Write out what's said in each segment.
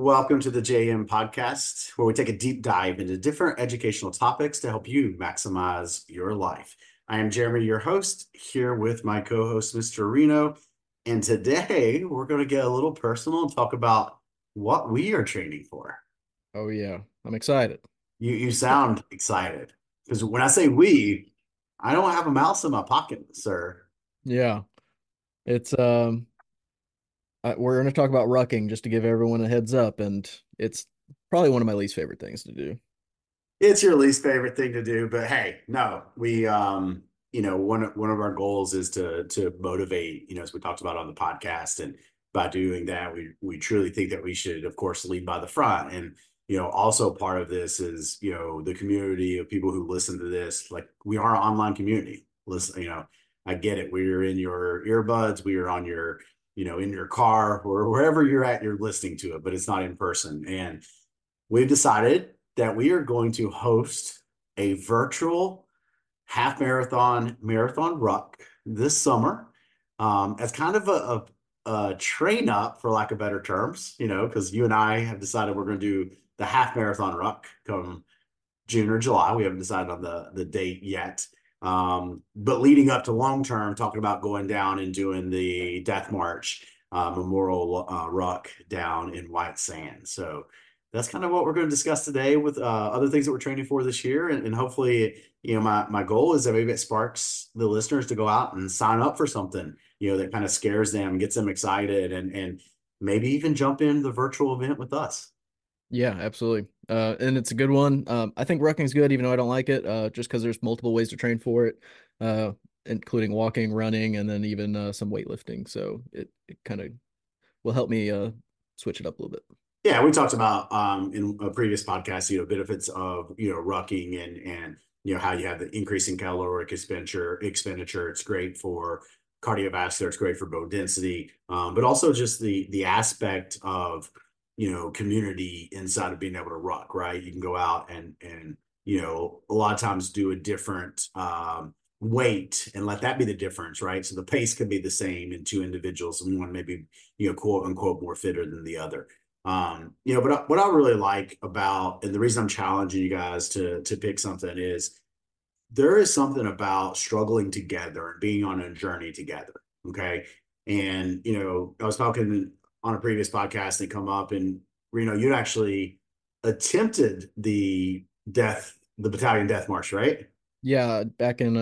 Welcome to the JM podcast, where we take a deep dive into different educational topics to help you maximize your life. I am Jeremy, your host, here with my co-host, Mr. Reno. And today we're going to get a little personal and talk about what we are training for. Oh yeah, I'm excited. You sound excited because when I say we, I don't have a mouse in my pocket, sir. Yeah, it's we're going to talk about rucking just to give everyone a heads up, and it's probably one of my least favorite things to do. It's your least favorite thing to do, but hey, no, one of our goals is to motivate, as we talked about on the podcast. And by doing that, we truly think that we should, of course, lead by the front. And, also part of this is, the community of people who listen to this, like we are an online community. Listen, I get it. We're in your earbuds, we are on your, in your car or wherever you're at, you're listening to it, but it's not in person. And we've decided that we are going to host a virtual half marathon ruck this summer, as kind of a train up, for lack of better terms, because you and I have decided we're going to do the half marathon ruck come June or July. We haven't decided on the date yet. But leading up to long term, talking about going down and doing the Death March Memorial Ruck down in White Sands. So that's kind of what we're going to discuss today with other things that we're training for this year. And hopefully, my goal is that maybe it sparks the listeners to go out and sign up for something, that kind of scares them, gets them excited, and maybe even jump in the virtual event with us. Yeah, absolutely. And it's a good one. I think rucking's good, even though I don't like it, just because there's multiple ways to train for it, uh, including walking, running, and then even some weightlifting. So it kind of will help me switch it up a little bit. Yeah, we talked about in a previous podcast, benefits of rucking and how you have the increasing caloric expenditure. It's great for cardiovascular, it's great for bone density, but also just the aspect of community inside of being able to ruck, right? You can go out and a lot of times do a different weight and let that be the difference, right? So the pace could be the same in two individuals, and one maybe quote unquote more fitter than the other. But what I really like about, and the reason I'm challenging you guys to pick something is there is something about struggling together and being on a journey together. Okay. And I was talking on a previous podcast and come up, and you'd actually attempted the battalion death march, right? Yeah, back in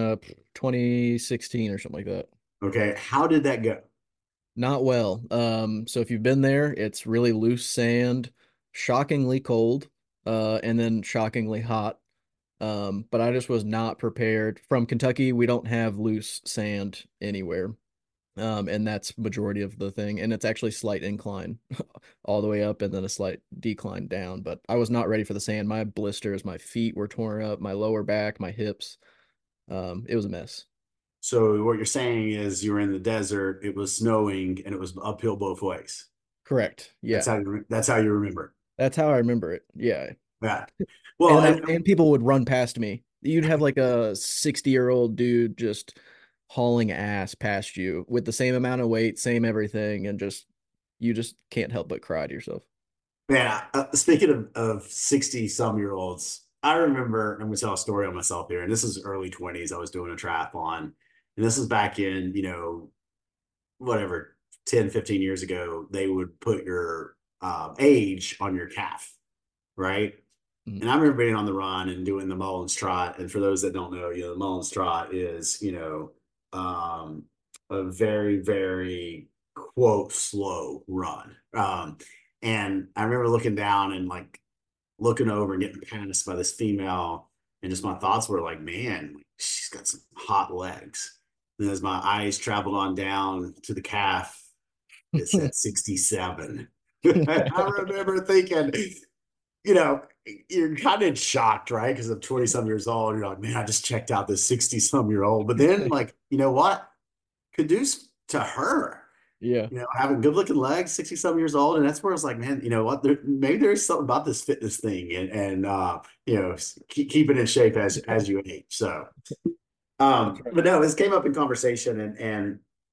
2016 or something like that. Okay. How did that go? Not well. So if you've been there, it's really loose sand, shockingly cold, and then shockingly hot. But I just was not prepared. From Kentucky, we don't have loose sand anywhere. And that's majority of the thing. And it's actually slight incline all the way up and then a slight decline down. But I was not ready for the sand. My blisters, my feet were torn up, my lower back, my hips. It was a mess. So what you're saying is you were in the desert, it was snowing, and it was uphill both ways. Correct. Yeah. That's how you remember That's how I remember it. Yeah. it. Yeah. Well, And people would run past me. You'd have like a 60-year-old dude just hauling ass past you with the same amount of weight, same everything, and just you just can't help but cry to yourself. man, speaking of 60 some year olds, I remember, I'm going to tell a story on myself here. And this is early 20s. I was doing a triathlon. And this is back in, whatever, 10, 15 years ago. They would put your age on your calf, right? Mhm. And I remember being on the run and doing the Mullins Trot. And for those that don't know, the Mullins Trot is, a very, very quote slow run. And I remember looking down and like looking over and getting passed by this female, and just my thoughts were like, man, she's got some hot legs. And as my eyes traveled on down to the calf, it said 67. I remember thinking, you know, you're kind of shocked, right? Because I'm 20 some years old. You're like, man, I just checked out this 60 some year old. But then, like, you know what? Kudos to her, Yeah. having good looking legs, 60 some years old. And that's where it's like, man, you know what? Maybe there's something about this fitness thing and keep it in shape as you age. So, That's right. but no, this came up in conversation and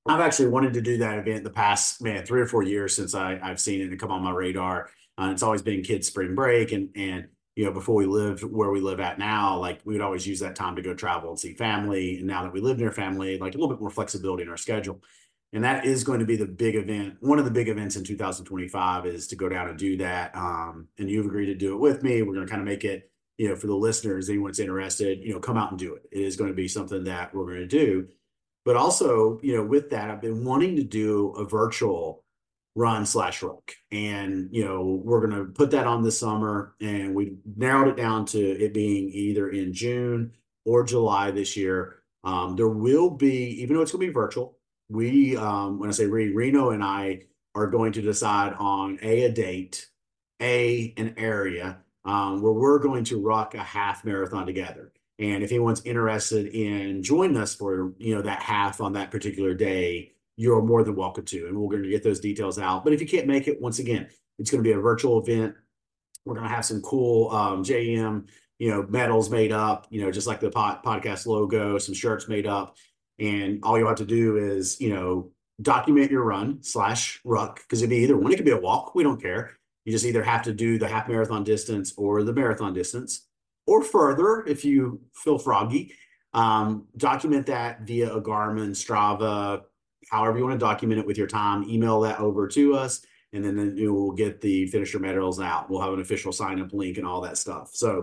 I've actually wanted to do that event the past, man, 3 or 4 years since I've seen it and come on my radar. It's always been kids' spring break, and before we lived where we live at now, like we would always use that time to go travel and see family. And now that we live near family, like a little bit more flexibility in our schedule. And that is going to be the big event. One of the big events in 2025 is to go down and do that. And you've agreed to do it with me. We're going to kind of make it, for the listeners, anyone that's interested, come out and do it. It is going to be something that we're going to do. But also, with that, I've been wanting to do a virtual run/ruck. And, we're going to put that on this summer. And we narrowed it down to it being either in June or July this year. There will be, even though it's going to be virtual, when I say Reno and I are going to decide on a date, an area where we're going to ruck a half marathon together. And if anyone's interested in joining us for, that half on that particular day, you're more than welcome to. And we're going to get those details out. But if you can't make it, once again, it's going to be a virtual event. We're going to have some cool JM, medals made up, just like the podcast logo, some shirts made up. And all you'll have to do is, document your run/ruck, because it'd be either one. It could be a walk. We don't care. You just either have to do the half marathon distance or the marathon distance, or further if you feel froggy. Document that via a Garmin, Strava, however you want to document it with your time. Email that over to us, and then you will get the finisher medals out. We'll have an official sign-up link and all that stuff. So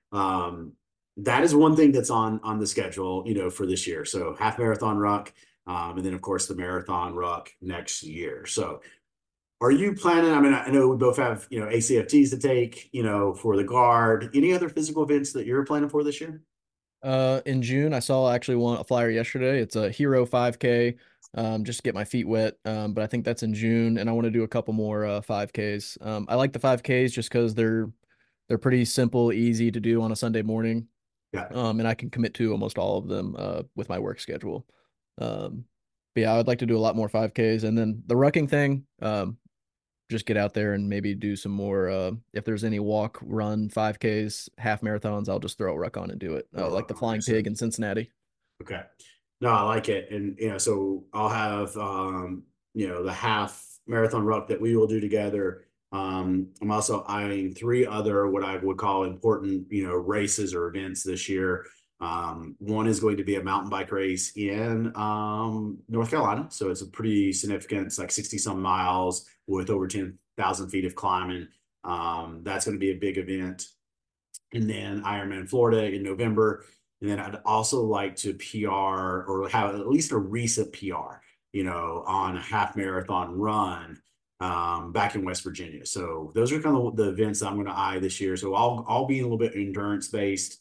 that is one thing that's on the schedule, for this year. So half marathon ruck, and then of course the marathon ruck next year. So are you planning? I mean, I know we both have, ACFTs to take, for the guard. Any other physical events that you're planning for this year? In June, I saw actually a flyer yesterday. It's a Hero 5K, just to get my feet wet. But I think that's in June, and I want to do a couple more 5Ks. I like the 5Ks just because they're pretty simple, easy to do on a Sunday morning. Yeah. And I can commit to almost all of them with my work schedule. But yeah, I would like to do a lot more 5Ks, and then the rucking thing. Just get out there and maybe do some more. If there's any walk, run, 5Ks, half marathons, I'll just throw a ruck on and do it. Like the Flying Pig in Cincinnati. Okay. No, I like it. And, so I'll have, the half marathon ruck that we will do together. I'm also eyeing 3 other, what I would call important, races or events this year. One is going to be a mountain bike race in North Carolina. So it's a pretty significant, it's like 60 some miles with over 10,000 feet of climbing. That's going to be a big event. And then Ironman Florida in November. And then I'd also like to PR or have at least a recent PR, on a half marathon run back in West Virginia. So those are kind of the events that I'm going to eye this year. So I'll be a little bit endurance based,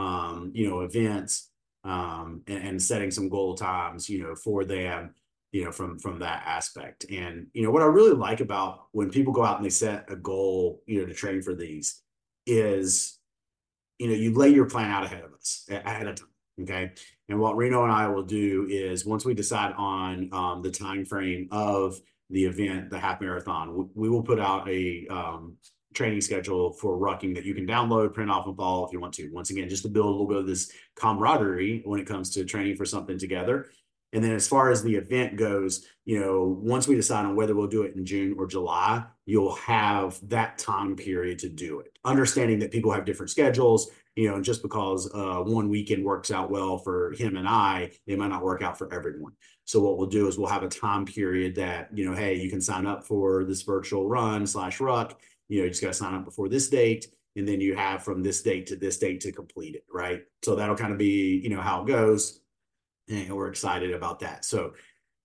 events, and setting some goal times, for them, from that aspect. And, what I really like about when people go out and they set a goal, to train for these is, you lay your plan out ahead of time. Okay. And what Reno and I will do is once we decide on the time frame of the event, the half marathon, we will put out a training schedule for rucking that you can download, print off, and follow if you want to. Once again, just to build a little bit of this camaraderie when it comes to training for something together. And then as far as the event goes, once we decide on whether we'll do it in June or July, you'll have that time period to do it. Understanding that people have different schedules, and just because one weekend works out well for him and I, it might not work out for everyone. So what we'll do is we'll have a time period that, hey, you can sign up for this virtual run/ruck. You just got to sign up before this date. And then you have from this date to this date to complete it, right? So that'll kind of be, how it goes. And we're excited about that. So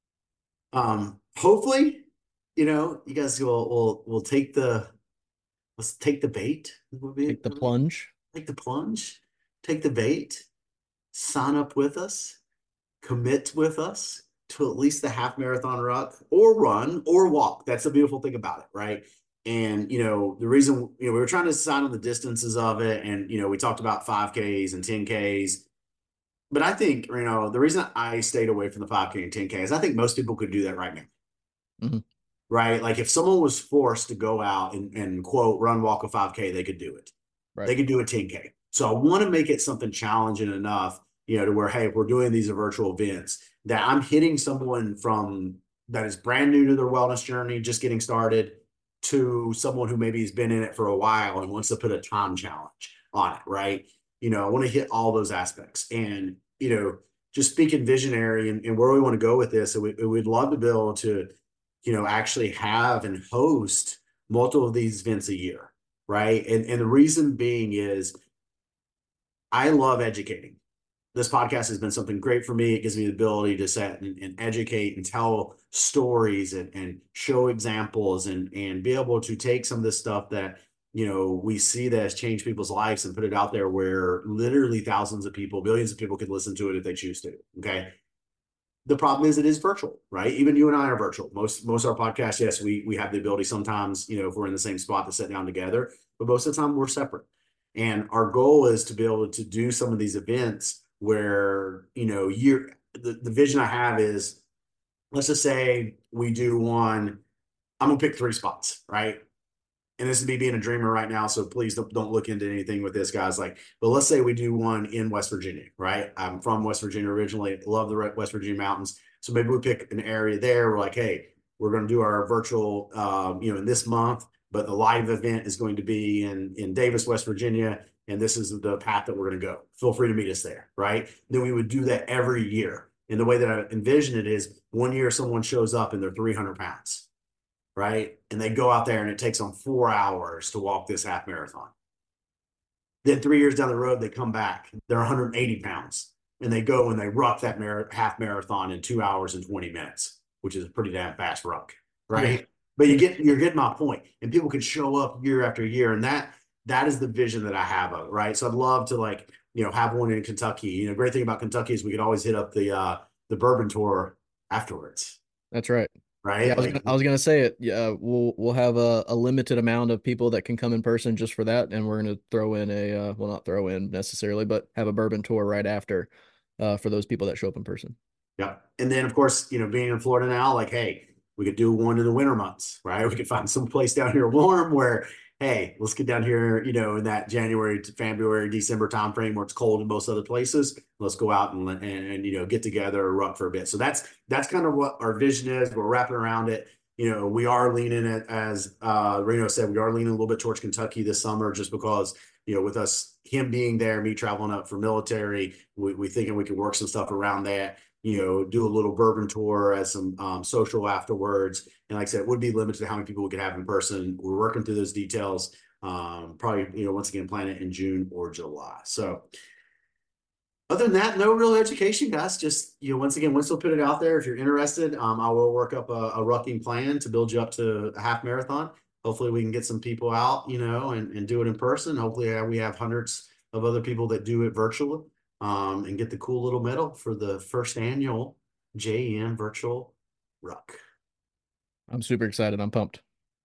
hopefully, you guys will take let's take the bait. Take the plunge. Take the plunge, take the bait, sign up with us, commit with us to at least the half marathon ruck or run or walk. That's the beautiful thing about it, right? And, the reason, we were trying to decide on the distances of it. And, we talked about 5Ks and 10Ks. But I think, the reason I stayed away from the 5K and 10K is I think most people could do that right now. Mm-hmm. Right? Like if someone was forced to go out and quote, run, walk a 5K, they could do it. Right. They could do a 10K. So I want to make it something challenging enough to where, hey, if we're doing these virtual events, that I'm hitting someone from that is brand new to their wellness journey, just getting started, to someone who maybe has been in it for a while and wants to put a time challenge on it, right? I want to hit all those aspects. And, just speaking visionary and where we want to go with this, we'd love to be able to, actually have and host multiple of these events a year, right? And the reason being is I love educating. This podcast has been something great for me. It gives me the ability to set and educate and tell stories and show examples and be able to take some of this stuff that, we see that has changed people's lives and put it out there where literally thousands of people, billions of people could listen to it if they choose to. Okay. The problem is it is virtual, right? Even you and I are virtual. Most of our podcasts, yes, we have the ability sometimes, if we're in the same spot to sit down together, but most of the time we're separate. And our goal is to be able to do some of these events where, the vision I have is, let's just say we do one, I'm gonna pick 3 spots, right? And this is me being a dreamer right now, so please don't look into anything with this, guys. But let's say we do one in West Virginia, right? I'm from West Virginia originally, love the West Virginia mountains. So maybe we pick an area there. We're like, hey, we're going to do our virtual, in this month, but the live event is going to be in Davis, West Virginia, and this is the path that we're going to go. Feel free to meet us there, right? Then we would do that every year. And the way that I envision it is, one year someone shows up and they're 300 pounds, right? And they go out there and it takes them 4 hours to walk this half marathon. Then 3 years down the road, they come back, they're 180 pounds, and they go and they ruck that half marathon in 2 hours and 20 minutes, which is a pretty damn fast ruck, right? Yeah. But you're getting my point. And people can show up year after year. And that is the vision that I have of it, right? So I'd love to have one in Kentucky. Great thing about Kentucky is we could always hit up the bourbon tour afterwards. That's right. Yeah, Right. I was gonna say it. Yeah, we'll have a limited amount of people that can come in person just for that, and we're gonna throw in well, not throw in necessarily, but have a bourbon tour right after, for those people that show up in person. Yep. And then, of course, being in Florida now, hey, we could do one in the winter months, right? We could find some place down here warm where, hey, let's get down here, in that January to February, December timeframe where it's cold in most other places. Let's go out and get together or rock for a bit. So that's kind of what our vision is. We're wrapping around it. We are leaning it, as Reno said, we are leaning a little bit towards Kentucky this summer just because, with him being there, me traveling up for military, we thinking we can work some stuff around that. Do a little bourbon tour as some social afterwards. And like I said, it would be limited to how many people we could have in person. We're working through those details. Probably, once again, plan it in June or July. So other than that, no real education, guys. Just, once again, once we'll put it out there, if you're interested, I will work up a rucking plan to build you up to a half marathon. Hopefully we can get some people out, and do it in person. Hopefully we have hundreds of other people that do it virtually. And get the cool little medal for the first annual JEM Virtual Ruck. I'm super excited. I'm pumped.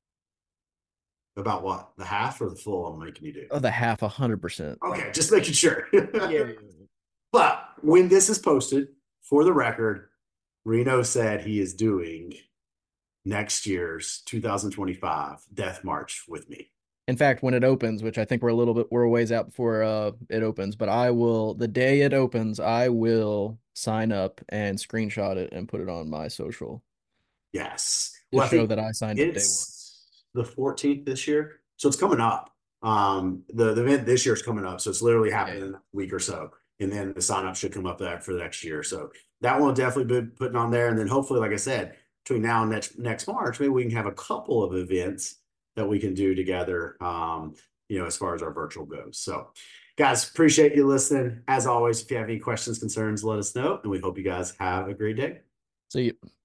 About what? The half or the full I'm making you do? Oh, the half, 100%. Okay, just making sure. Yeah. But when this is posted, for the record, Reno said he is doing next year's 2025 Death March with me. In fact, when it opens, which I think we're a ways out before it opens, but the day it opens, I will sign up and screenshot it and put it on my social Yes. to show that I signed up day one. It's the 14th this year. So it's coming up. The event this year is coming up. So it's literally happening in a week or so. And then the sign up should come up that for the next year. So that one will definitely be putting on there. And then hopefully, like I said, between now and next March, maybe we can have a couple of events that we can do together, as far as our virtual goes. So guys, appreciate you listening. As always, if you have any questions, concerns, let us know. And we hope you guys have a great day. See you.